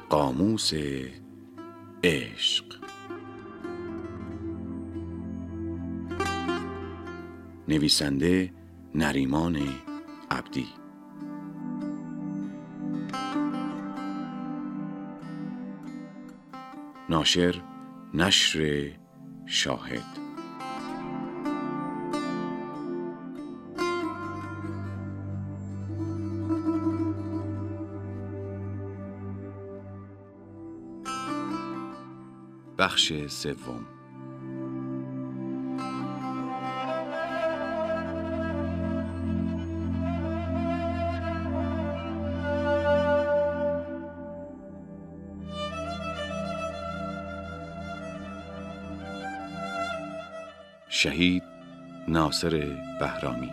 قاموس عشق. نویسنده نریمان عبدی. ناشر نشر شاهد. بخش سوم. شهید ناصر بهرامی.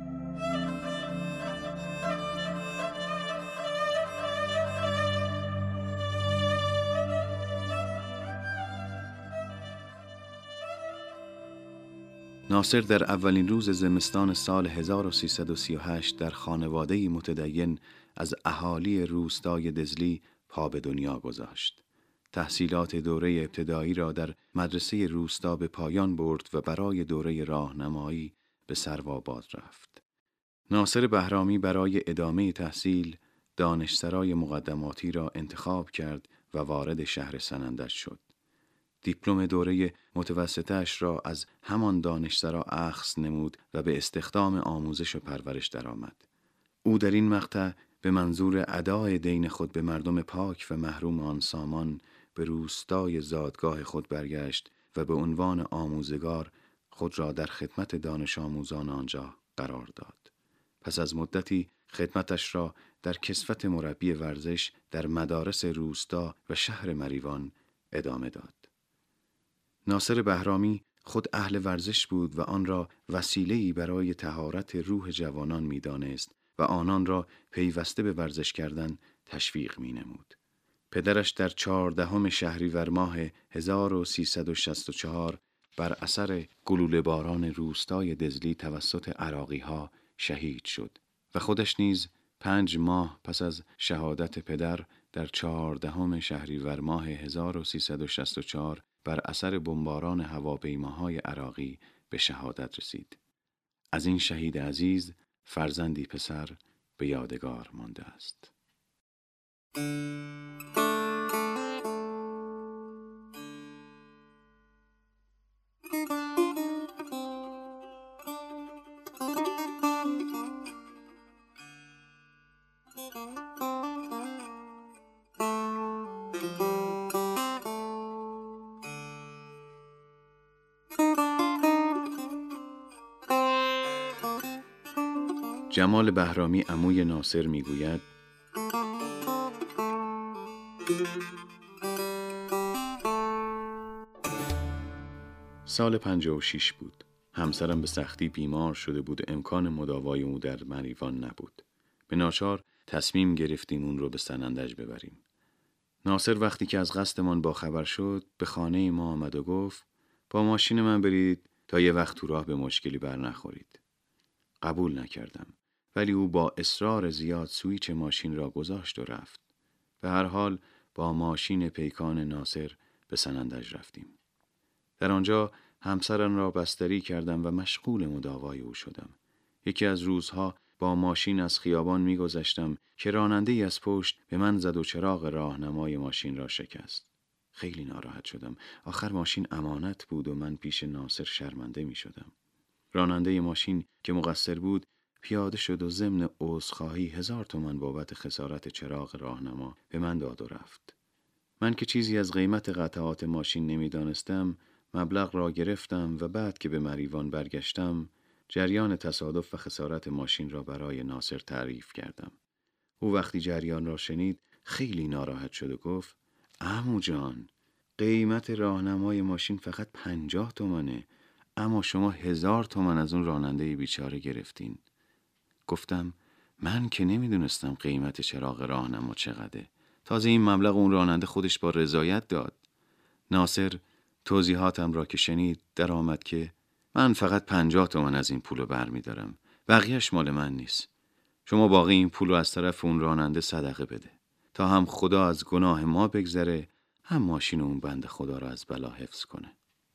ناصر در اولین روز زمستان سال 1338 در خانواده‌ای متدین از اهالی روستای دزلی پا به دنیا گذاشت. تحصیلات دوره ابتدایی را در مدرسه روستا به پایان برد و برای دوره راهنمایی به سروآباد رفت. ناصر بهرامی برای ادامه تحصیل دانشسرای مقدماتی را انتخاب کرد و وارد شهر سنندج شد. دیپلم دوره متوسطه‌اش را از همان دانشسرا اخذ نمود و به استخدام آموزش و پرورش درآمد. او در این مقطع به منظور ادای دین خود به مردم پاک و محروم آن سامان به روستای زادگاه خود برگشت و به عنوان آموزگار خود را در خدمت دانش آموزان آنجا قرار داد. پس از مدتی خدمتش را در کسوت مربی ورزش در مدارس روستا و شهر مریوان ادامه داد. ناصر بهرامی خود اهل ورزش بود و آن را وسیله‌ای برای طهارت روح جوانان می‌دانست و آنان را پیوسته به ورزش کردن تشویق می‌نمود. پدرش در 14 شهریور ماه 1364 بر اثر گلوله باران روستای دزلی توسط عراقی‌ها شهید شد و خودش نیز 5 ماه پس از شهادت پدر در 14 شهریور ماه 1364 بر اثر بمباران هواپیماهای عراقی به شهادت رسید. از این شهید عزیز فرزندی پسر به یادگار مانده است. جمال بهرامی عموی ناصر میگوید: سال 56 بود. همسرم به سختی بیمار شده بود و امکان مداوای او در مریوان نبود. به ناچار تصمیم گرفتیم اون رو به سنندج ببریم. ناصر وقتی که از قصدمان باخبر شد به خانه ما آمد و گفت با ماشین من برید تا یه وقت تو راه به مشکلی بر نخورید. قبول نکردم. ولی او با اصرار زیاد سویچ ماشین را گذاشت و رفت. به هر حال با ماشین پیکان ناصر به سنندج رفتیم. در آنجا همسرم را بستری کردم و مشغول مداوای او شدم. یکی از روزها با ماشین از خیابان می‌گذشتم که راننده‌ای از پشت به من زد و چراغ راهنمای ماشین را شکست. خیلی ناراحت شدم. آخر ماشین امانت بود و من پیش ناصر شرمنده می‌شدم. راننده ماشین که مقصر بود پیاده شد و ضمن عذرخواهی 1000 تومان بابت خسارت چراغ راهنما به من داد و رفت. من که چیزی از قیمت قطعات ماشین نمیدانستم، مبلغ را گرفتم و بعد که به مریوان برگشتم، جریان تصادف و خسارت ماشین را برای ناصر تعریف کردم. او وقتی جریان را شنید خیلی ناراحت شد و گفت: عمو جان، قیمت راهنمای ماشین فقط 50 تومانه، اما شما 1000 تومان از اون راننده بیچاره گرفتین. گفتم من که نمیدونستم قیمت چراغ راهنما چقدره. تازه این مبلغ اون راننده خودش با رضایت داد. ناصر توضیحاتم را که شنید در آمد که من فقط 50 تومان از این پولو برمیدارم. بقیهش مال من نیست. شما باقی این پولو از طرف اون راننده صدقه بده. تا هم خدا از گناه ما بگذره، هم ماشین اون بنده خدا را از بلا حفظ کنه.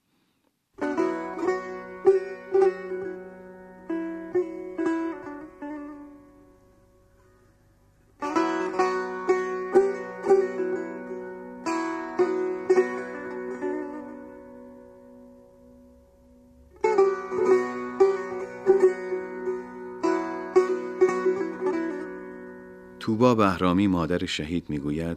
توبا بهرامی مادر شهید میگوید: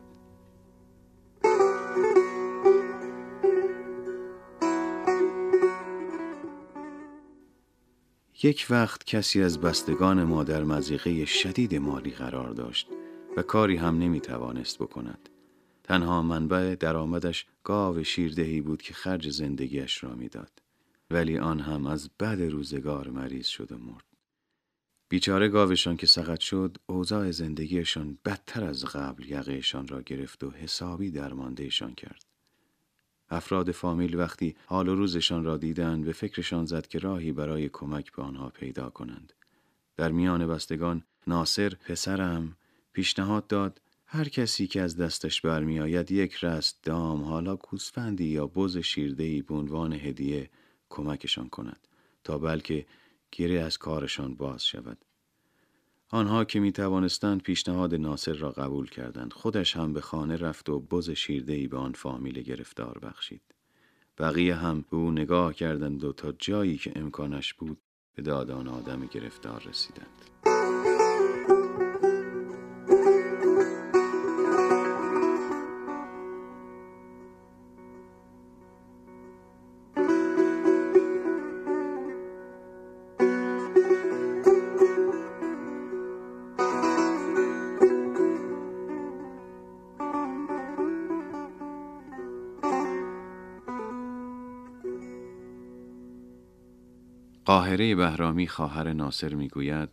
یک وقت کسی از بستگان ما در مضیقه شدید مالی قرار داشت و کاری هم نمیتوانست بکند. تنها منبع درآمدش گاو شیردهی بود که خرج زندگیش را میداد. ولی آن هم از بد روزگار مریض شد و مرد. بیچاره گاوشان که سقط شد، اوضاع زندگیشان بدتر از قبل یقهشان را گرفت و حسابی درماندهشان کرد. افراد فامیل وقتی حال و روزشان را دیدند، به فکرشان زد که راهی برای کمک به آنها پیدا کنند. در میان بستگان ناصر پسرم پیشنهاد داد هر کسی که از دستش برمی آید یک رست دام، حالا گوسفندی یا بز شیرده‌ای به عنوان هدیه کمکشان کند تا بلکه گره از کارشان باز شود. آنها که می توانستند پیشنهاد ناصر را قبول کردند. خودش هم به خانه رفت و بز شیرده‌ای به آن فامیل گرفتار بخشید. بقیه هم به او نگاه کردند و تا جایی که امکانش بود به داد آن آدم گرفتار رسیدند. قاهره بهرامی خواهر ناصر میگوید: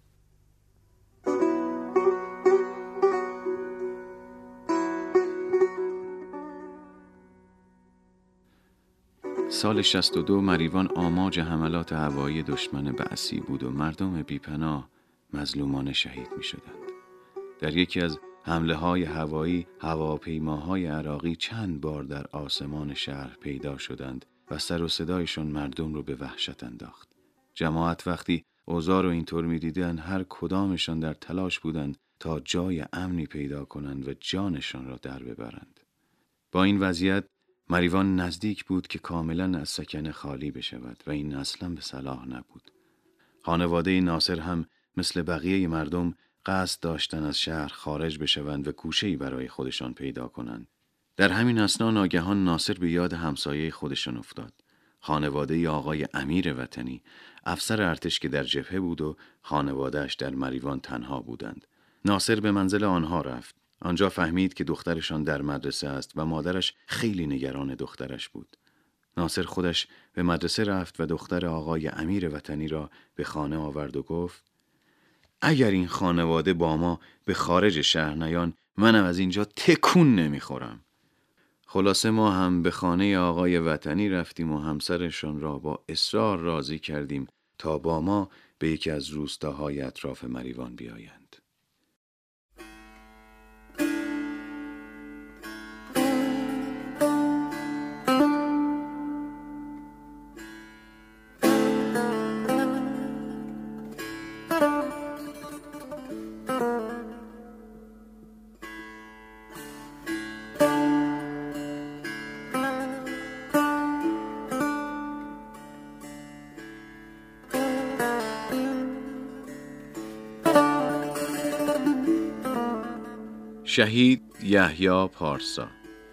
سال 62 مریوان آماج حملات هوایی دشمن بعثی بود و مردم بیپناه مظلومانه شهید می شدند. در یکی از حمله های هوایی هواپیماهای عراقی چند بار در آسمان شهر پیدا شدند و سر و صدایشان مردم رو به وحشت انداخت. جماعت وقتی اوضاع رو اینطور می دیدن، هر کدامشان در تلاش بودند تا جای امنی پیدا کنند و جانشان را در ببرند. با این وضعیت مریوان نزدیک بود که کاملا از سکنه خالی بشود و این اصلا به صلاح نبود. خانواده ناصر هم مثل بقیه مردم قصد داشتن از شهر خارج بشوند و گوشه‌ای برای خودشان پیدا کنند. در همین اثنا ناگهان ناصر به یاد همسایه خودشان افتاد. خانواده آقای امیر وطنی، افسر ارتش که در جبهه بود و خانواده‌اش در مریوان تنها بودند. ناصر به منزل آنها رفت. آنجا فهمید که دخترشان در مدرسه است و مادرش خیلی نگران دخترش بود. ناصر خودش به مدرسه رفت و دختر آقای امیر وطنی را به خانه آورد و گفت: اگر این خانواده با ما به خارج شهر نیان، منم از اینجا تکون نمیخورم. خلاصه ما هم به خانه آقای وطنی رفتیم و همسرشان را با اصرار راضی کردیم تا با ما به یکی از روستاهای اطراف مریوان بیایند. شهید یحیی پارسا.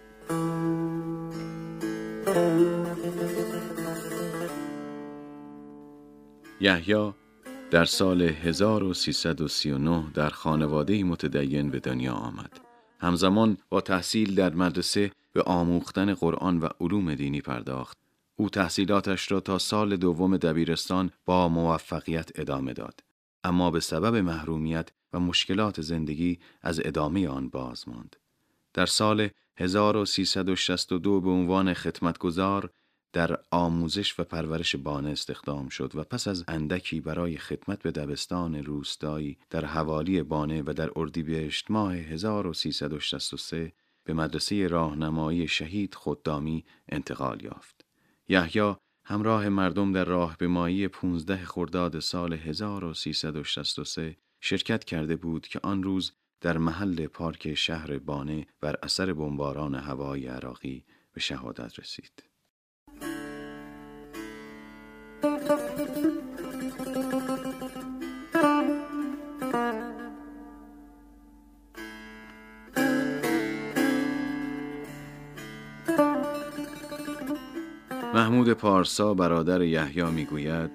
یحیی در سال 1339 در خانواده‌ای متدین به دنیا آمد. همزمان با تحصیل در مدرسه به آموختن قرآن و علوم دینی پرداخت. او تحصیلاتش را تا سال دوم دبیرستان با موفقیت ادامه داد، اما به سبب محرومیت و مشکلات زندگی از ادامه آن باز ماند. در سال 1362 به عنوان خدمتگزار در آموزش و پرورش بانه استخدام شد و پس از اندکی برای خدمت به دبستان روستایی در حوالی بانه و در اردیبهشت ماه 1363 به مدرسه راهنمایی شهید خدامی انتقال یافت. یحیی همراه مردم در راهپیمایی 15 خرداد سال 1363 شرکت کرده بود که آن روز در محل پارک شهر بانه بر اثر بمباران هوایی عراقی به شهادت رسید. محمود پارسا برادر یحیی میگوید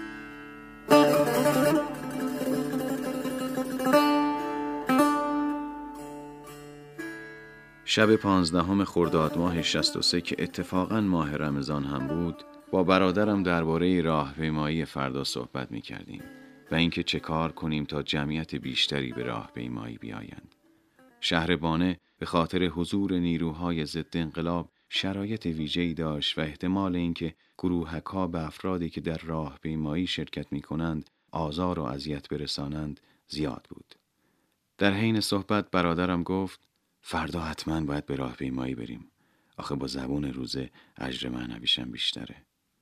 شب 15 خرداد ماه 63 که اتفاقاً ماه رمضان هم بود، با برادرم درباره راهپیمایی فردا صحبت می‌کردیم و اینکه چه کار کنیم تا جمعیت بیشتری به راهپیمایی بیایند. شهر بانه به خاطر حضور نیروهای ضد انقلاب شرایط ویژه‌ای داشت و احتمال اینکه گروهک‌ها به افرادی که در راهپیمایی شرکت می‌کنند آزار و اذیت برسانند زیاد بود. در حین صحبت برادرم گفت فردا حتما باید به راهپیمایی بریم. آخه با زبون روزه اجر معنویشم بیشتره.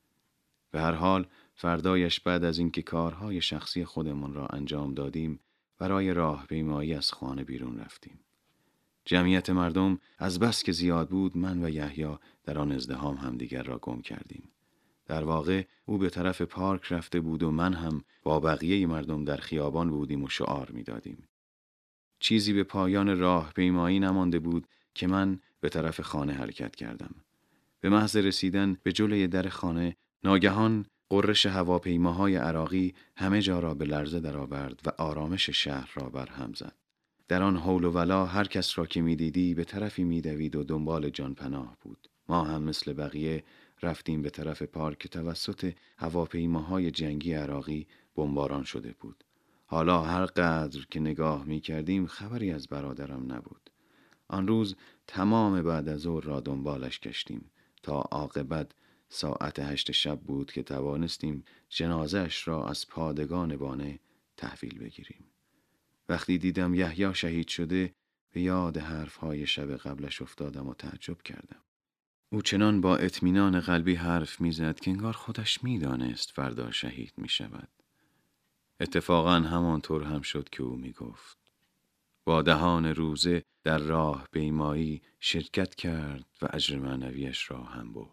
به هر حال فردایش بعد از اینکه کارهای شخصی خودمون را انجام دادیم برای راهپیمایی از خانه بیرون رفتیم. جمعیت مردم از بس که زیاد بود من و یحیی در آن ازدحام همدیگر را گم کردیم. در واقع او به طرف پارک رفته بود و من هم با بقیه مردم در خیابان بودیم و شعار می‌دادیم. چیزی به پایان راهپیمایی نمانده بود که من به طرف خانه حرکت کردم. به محض رسیدن به جلوی در خانه ناگهان غرش هواپیماهای عراقی همه جا را به لرزه درآورد و آرامش شهر را برهم زد. در آن حول و ولا هر کس را که می‌دیدی به طرفی می‌دوید و دنبال جان پناه بود. ما هم مثل بقیه رفتیم به طرف پارک که توسط هواپیماهای جنگی عراقی بمباران شده بود. حالا هر قدر که نگاه می‌کردیم خبری از برادرم نبود. آن روز تمام بعد از ظهر را دنبالش گشتیم تا عاقبت ساعت 8 شب بود که توانستیم جنازه‌اش را از پادگان بانه تحویل بگیریم. وقتی دیدم یحیی شهید شده به یاد حرف‌های شب قبلش افتادم و تعجب کردم. او چنان با اطمینان قلبی حرف می‌زد که انگار خودش می‌دانست فردا شهید می‌شود. اتفاقاً همانطور هم شد که او می‌گفت. با دهان روزه در راهپیمایی شرکت کرد و اجر معنویش را هم برد.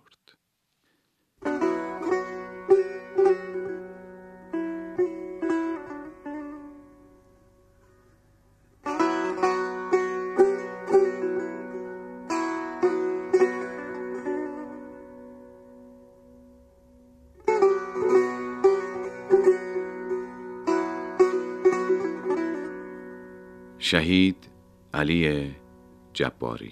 شهید علی جباری.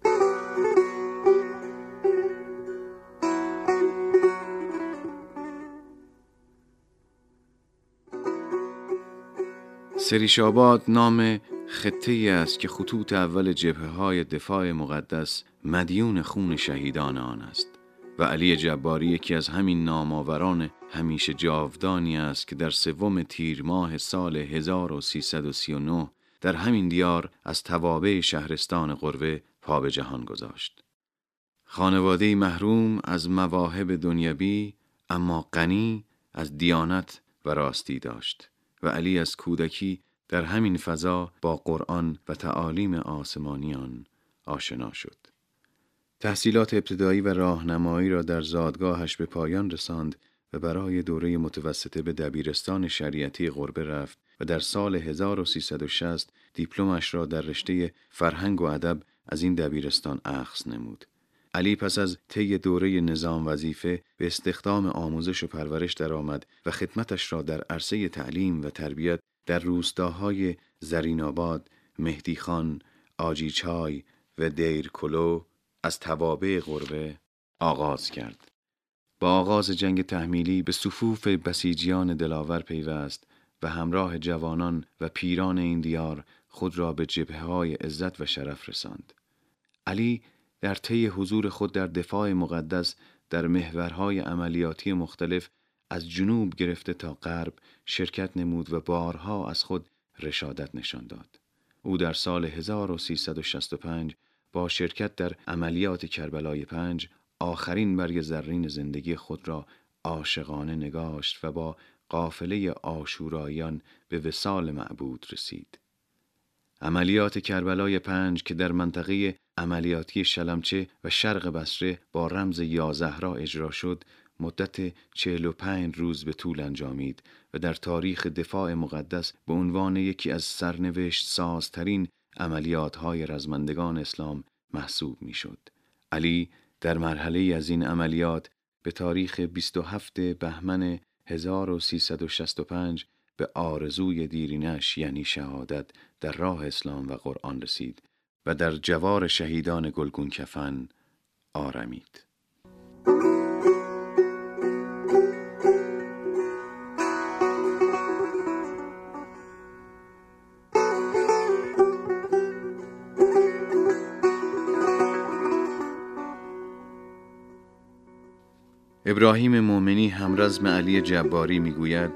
سریشاباد نام خطه‌ای است که خطوط اول جبهه‌های دفاع مقدس مدیون خون شهیدان آن است و علی جباری یکی از همین نامآوران همیشه جاودانی است که در 3 تیر ماه سال 1339 در همین دیار از توابع شهرستان قروه پا به جهان گذاشت. خانواده‌ای محروم از مواهب دنیوی اما غنی از دیانت و راستی داشت و علی از کودکی در همین فضا با قرآن و تعالیم آسمانیان آشنا شد. تحصیلات ابتدایی و راهنمایی را در زادگاهش به پایان رساند و برای دوره متوسطه به دبیرستان شریعتی قربه رفت و در سال 1360 دیپلمش را در رشته فرهنگ و ادب از این دبیرستان اخذ نمود. علی پس از طی دوره نظام وظیفه به استخدام آموزش و پرورش درآمد و خدمتش را در عرصه تعلیم و تربیت در روستاهای زرین‌آباد، مهدیخان، آجیچای و دیرکلو از توابع قروه آغاز کرد. با آغاز جنگ تحمیلی به صفوف بسیجیان دلاور پیوست و همراه جوانان و پیران این دیار خود را به جبهه‌های عزت و شرف رساند. علی در طی حضور خود در دفاع مقدس در محورهای عملیاتی مختلف از جنوب گرفته تا غرب شرکت نمود و بارها از خود رشادت نشان داد. او در سال 1365 با شرکت در عملیات کربلای 5 آخرین برگ زرین زندگی خود را عاشقانه نگاشت و با قافله عاشوراییان به وصال معبود رسید. عملیات کربلای 5 که در منطقه عملیاتی شلمچه و شرق بصره با رمز یازهرا اجرا شد، مدت 45 روز به طول انجامید و در تاریخ دفاع مقدس به عنوان یکی از سرنوشت سازترین عملیات‌های رزمندگان اسلام محسوب می‌شد. علی در مرحله از این عملیات به تاریخ 27 بهمن 1365 به آرزوی دیرینش یعنی شهادت در راه اسلام و قرآن رسید و در جوار شهیدان گلگون کفن آرمید. ابراهیم مومنی همرزم علی جباری میگوید: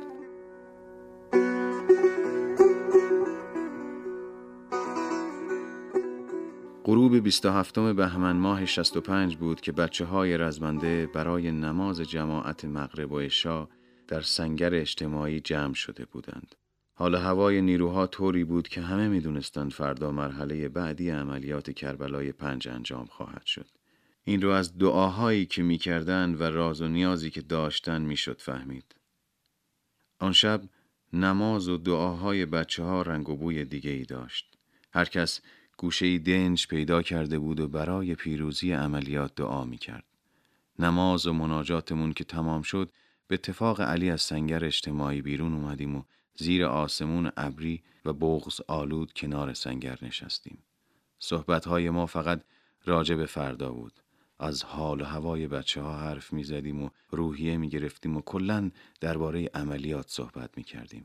غروب 27 بهمن ماه 65 بود که بچه‌های رزمنده برای نماز جماعت مغرب و عشا در سنگر اجتماعی جمع شده بودند. حال هوای نیروها طوری بود که همه می‌دونستند فردا مرحله بعدی عملیات کربلای 5 انجام خواهد شد. این رو از دعاهایی که می‌کردند و راز و نیازی که داشتند میشد فهمید. آن شب نماز و دعاهای بچه‌ها رنگ و بوی دیگه‌ای داشت. هر کس گوشه‌ای دنج پیدا کرده بود و برای پیروزی عملیات دعا می‌کرد. نماز و مناجاتمون که تمام شد، به اتفاق علی از سنگر اجتماعی بیرون اومدیم و زیر آسمون ابری و بغض آلود کنار سنگر نشستیم. صحبت‌های ما فقط راجع به فردا بود. از حال و هوای بچه‌ها حرف می‌زدیم و روحیه می‌گرفتیم و کلاً درباره عملیات صحبت می‌کردیم.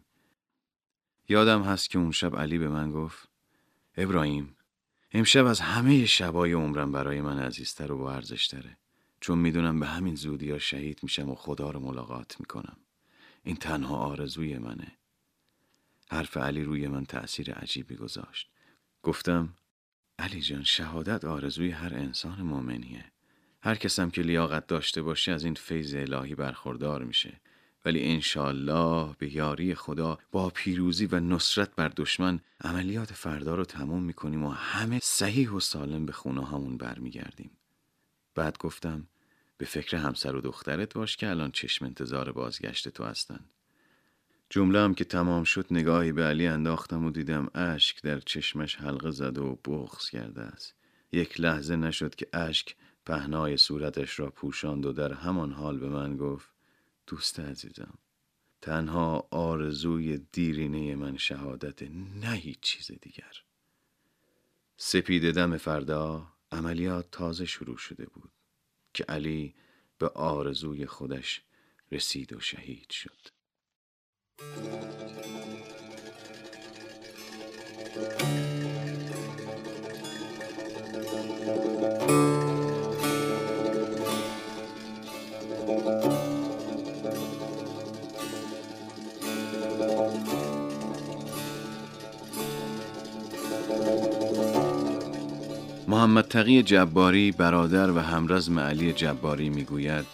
یادم هست که اون شب علی به من گفت: ابراهیم، امشب از همه شبای عمرم برای من عزیزتر و با ارزش‌تره، چون میدونم به همین زودی‌ها شهید میشم و خدا رو ملاقات میکنم. این تنها آرزوی منه. حرف علی روی من تأثیر عجیبی گذاشت. گفتم: علی جان، شهادت آرزوی هر انسان مومنیه. هر کسم که لیاقت داشته باشه از این فیض الهی برخوردار میشه. ولی انشالله به یاری خدا با پیروزی و نصرت بر دشمن عملیات فردا رو تموم میکنیم و همه صحیح و سالم به خونه هامون برمیگردیم. بعد گفتم: به فکر همسر و دخترت باش که الان چشم انتظار بازگشت تو هستن. جمله هم که تمام شد نگاهی به علی انداختم و دیدم اشک در چشمش حلقه زده و بغض کرده است. یک لحظه نشد که اشک پهنای صورتش را پوشاند و در همان حال به من گفت: دوست عزیزم، تنها آرزوی دیرینه من شهادت، نه هیچ چیز دیگر. سپید دم فردا عملیات تازه شروع شده بود که علی به آرزوی خودش رسید و شهید شد. محمد تقی جباری برادر و همرزم علی جباری میگوید: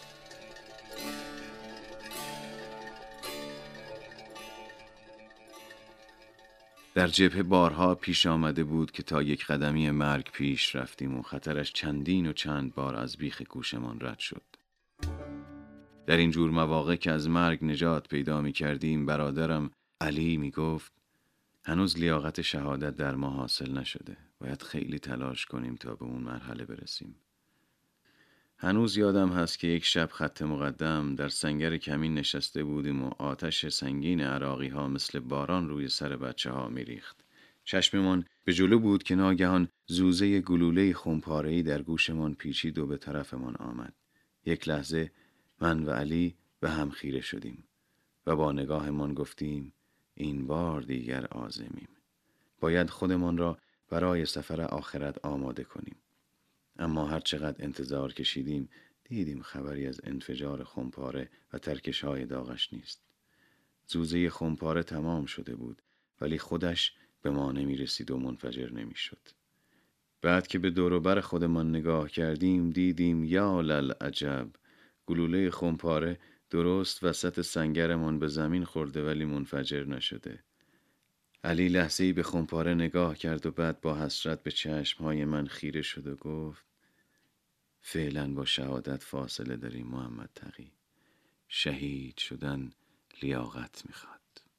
در جبهه بارها پیش آمده بود که تا یک قدمی مرگ پیش رفتیم و خطرش چندین و چند بار از بیخ گوشمان رد شد. در این جور مواقع که از مرگ نجات پیدا می کردیم، برادرم علی می گفت: هنوز لیاقت شهادت در ما حاصل نشده. باید خیلی تلاش کنیم تا به اون مرحله برسیم. هنوز یادم هست که یک شب خط مقدم در سنگر کمین نشسته بودیم و آتش سنگین عراقی ها مثل باران روی سر بچه ها می ریخت. چشممان به جلو بود که ناگهان زوزه گلوله خمپاره‌ای در گوشمان پیچید و به طرفمان آمد. یک لحظه من و علی به هم خیره شدیم و با نگاهمان گفتیم: این بار دیگر عازمیم. باید خودمان را برای سفر آخرت آماده کنیم. اما هر چقدر انتظار کشیدیم دیدیم خبری از انفجار خمپاره و ترکش‌های داغش نیست. زوزه خمپاره تمام شده بود ولی خودش به ما نمی رسید و منفجر نمی شد. بعد که به دور و بر خودمان نگاه کردیم دیدیم یا للعجب، گلوله خمپاره درست وسط سنگرمان به زمین خورده ولی منفجر نشده. علی لحظه‌ای به خمپاره نگاه کرد و بعد با حسرت به چشمهای من خیره شد و گفت فعلا با شهادت فاصله داریم محمد تقی. شهید شدن لیاقت میخواد.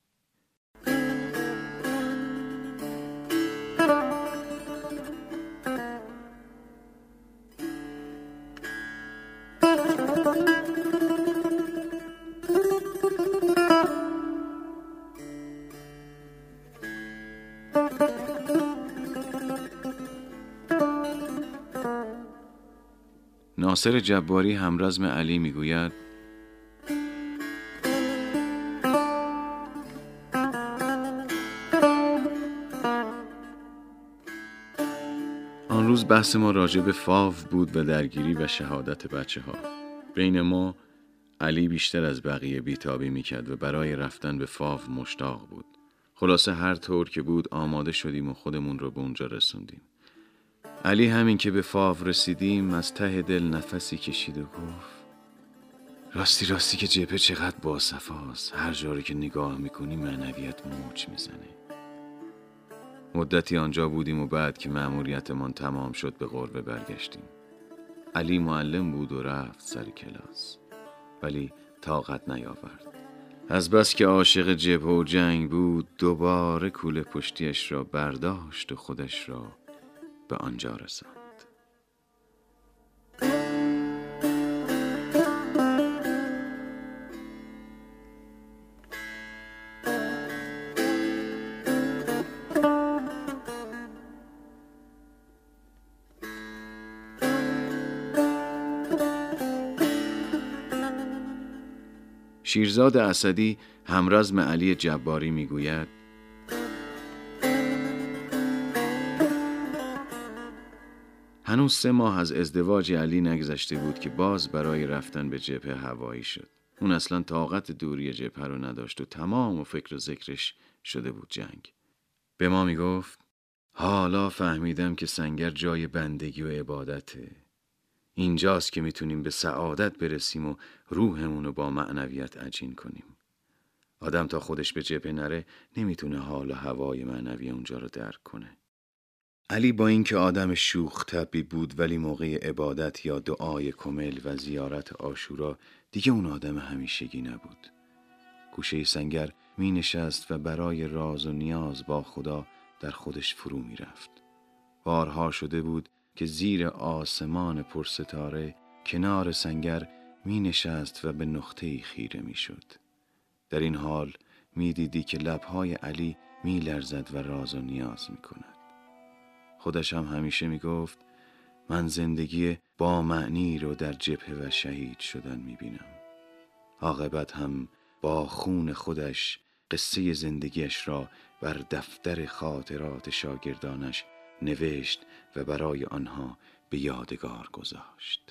ناصر جباری همرزم علی میگوید آن روز بحث ما راجع به فاو بود و درگیری و شهادت بچه ها. بین ما علی بیشتر از بقیه بیتابی میکرد و برای رفتن به فاو مشتاق بود. خلاصه هر طور که بود آماده شدیم و خودمون رو به اونجا رسوندیم. علی همین که به فاو رسیدیم از ته دل نفسی کشید و گفت راستی که جبهه چقدر باصفاست. هر جا رو که نگاه میکنی معنویت موج میزنه. مدتی آنجا بودیم و بعد که مأموریتمان تمام شد به قربه برگشتیم. علی معلم بود و رفت سر کلاس ولی طاقت نیاورد. از بس که عاشق جبهه و جنگ بود دوباره کوله پشتیش را برداشت و خودش را به آنجا رساند. شیرزاد اسدی همرزم علی جباری میگوید هنوز 3 ماه از ازدواج علی نگذشته بود که باز برای رفتن به جبهه هوایی شد. اون اصلا طاقت دوری جبهه رو نداشت و تمام و فکر و ذکرش شده بود جنگ. به ما میگفت حالا فهمیدم که سنگر جای بندگی و عبادته. اینجاست که میتونیم به سعادت برسیم و روحمون رو با معنویت عجین کنیم. آدم تا خودش به جبهه نره نمیتونه حال و هوای معنوی اونجا رو درک کنه. علی با اینکه آدم شوخ طبعی بود ولی موقع عبادت یا دعای کمل و زیارت عاشورا دیگه اون آدم همیشگی نبود. گوشه سنگر می نشست و برای راز و نیاز با خدا در خودش فرو می رفت. بارها شده بود که زیر آسمان پرستاره کنار سنگر می نشست و به نقطه‌ای خیره می شد. در این حال می دیدی که لبهای علی می لرزد و راز و نیاز می کند. خودش هم همیشه می گفت من زندگی با معنی رو در جبهه و شهید شدن می بینم. عاقبت هم با خون خودش قصه زندگیش را بر دفتر خاطرات شاگردانش نوشت و برای آنها به یادگار گذاشت.